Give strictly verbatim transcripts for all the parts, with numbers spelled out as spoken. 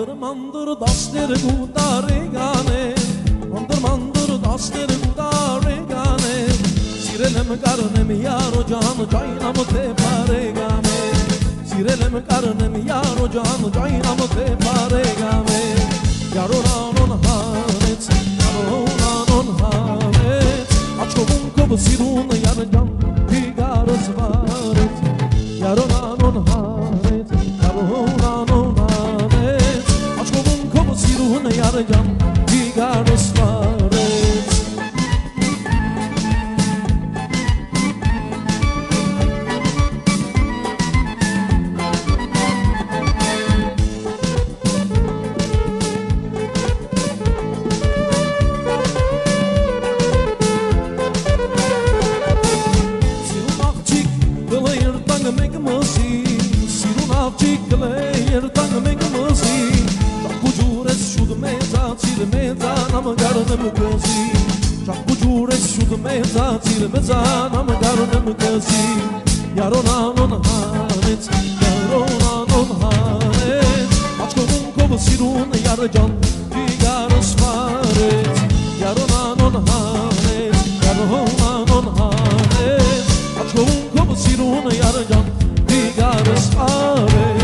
Mandır mandır dasları gudaregane Mandır mandır dasları gudaregane Sirelem karnem yaro can caynam te paregame Sirelem karnem yaro can caynam te paregame Yaro nanon hanet Yaro nanon hanet Açkovun kovu sirun yarcan Digarız varet Yaro nanon hanet Yaro nanon hanet Açkovun kovu sirun yarcan Digarız varet Nam garnım kızı Çok bucures şudu meza Tirmeza nam garnım kızı Yaro nanon hanet Yaro nanon hanet Aç kovun kovu sirun yarcan Digar sparet Yaro nanon hanet Yaro nanon hanet Aç kovun kovu sirun yarcan Digar sparet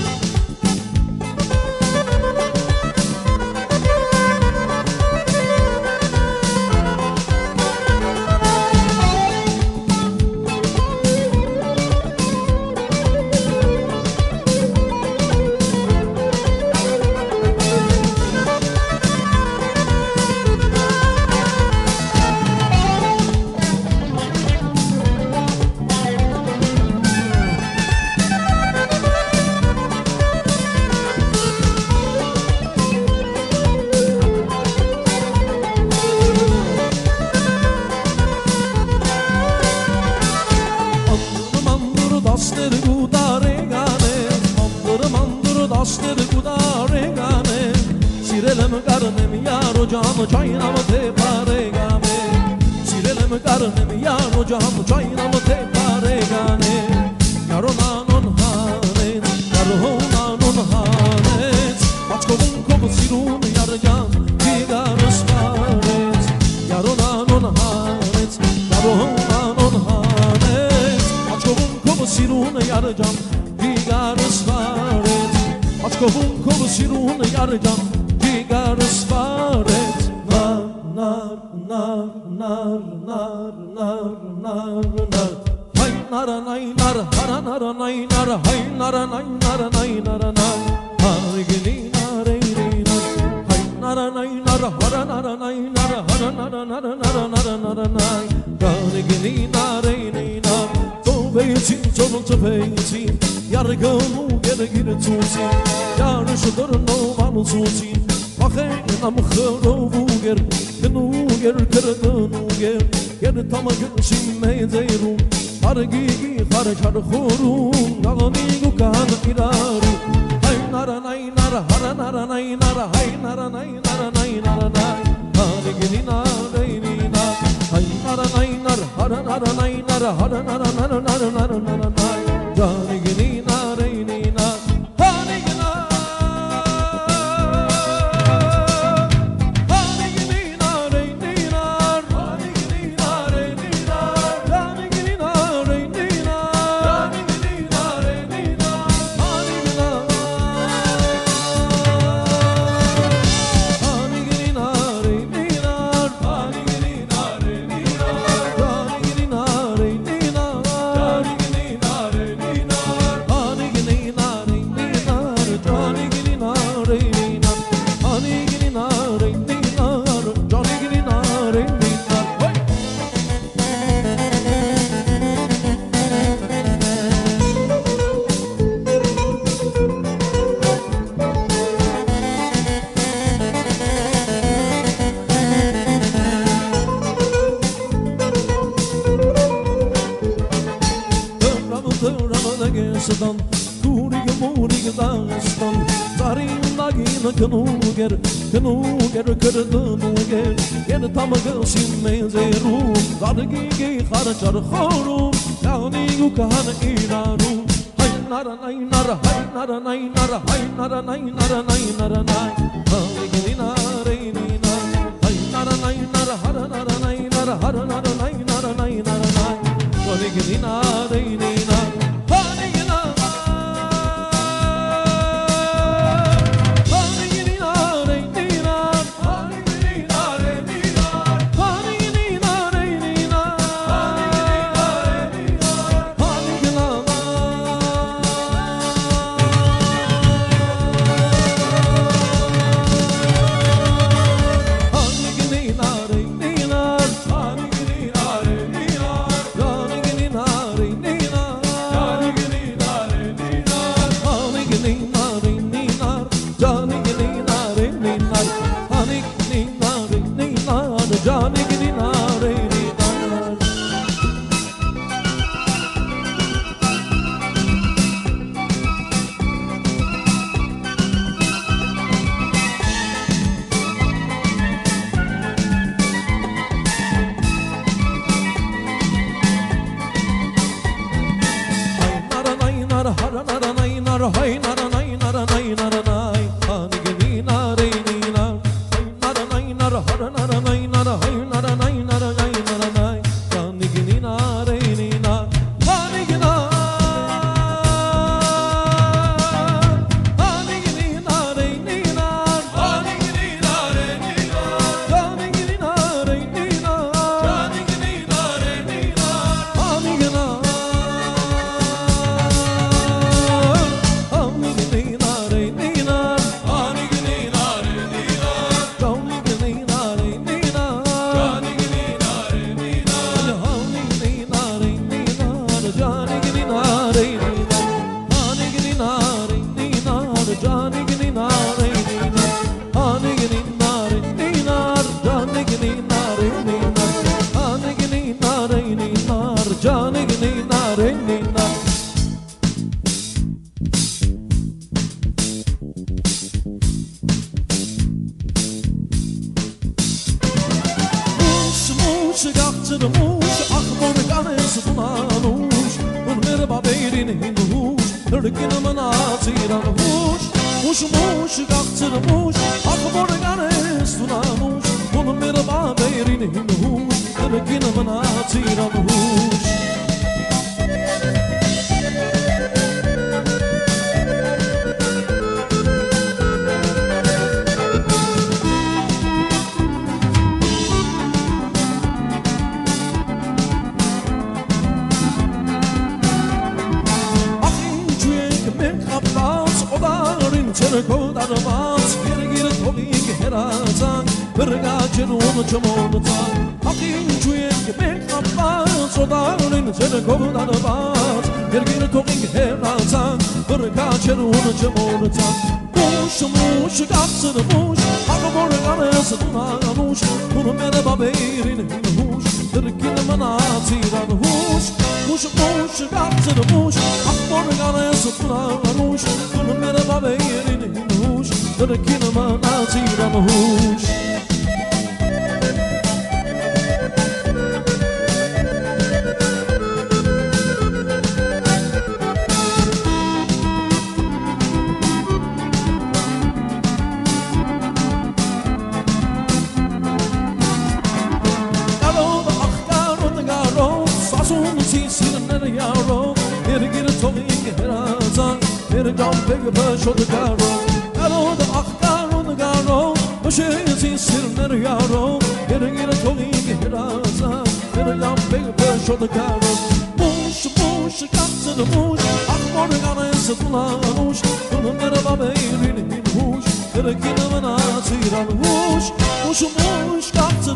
Canı caynamı te paregame Sirelem karnem yaro canı caynamı te paregane Yaro nanon hanet Yaro nanon hanet Aç kovun kovu sirun yarcan Digar sparet Yaro nanon hanet Yaro nanon hanet Aç kovun kovu sirun yarcan Digar sparet Aç kovun kovu sirun yarcan Digar sparet Nar, nar, nar, nar, nar, nar, nar Hay nara nay nar, hara nara nay nar Hay nara nay nara nay nara nay Har gini nare ni nar Hay nara nay nar, hara nara nay nar Hara nara nara nara nara nara nay Har gini nare ni nar Tövbe için, çolun tövbe için Yargımı geri geri tutsin Yarışıdır novalı tutsin Bakın nam khrovu ger knu ger kردن ger ger tam gülşim meyzeru hargi har har khurun nagmi gu kan iraru hay nara nay nara har nara nay nara hay nara nay nara nay nara nay hargi ni nara ni na hay nara nay nara har nara nay nara har nara nara nara nara nara nay hargi ni nara ni na Dağıstan Kurig murig dağıstan Zarin dagin knuger Knuger kırdınuger Yer tam gılsin mezeru Dargi gi harcar khoru Yani yukan iraru Hay nara nay nara hay nara nay nara hay nara nay nara nay nara nay Haligini nara ni na hay nara nay nara hara nara nay nara hara nara nay nara nay nara nay Haligini nara ni na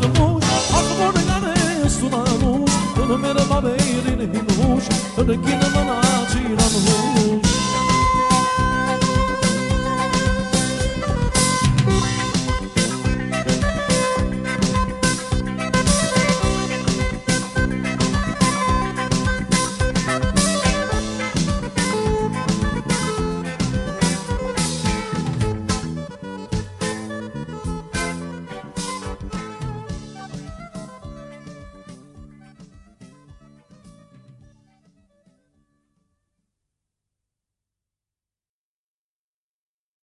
Merhaba beyrin himuş,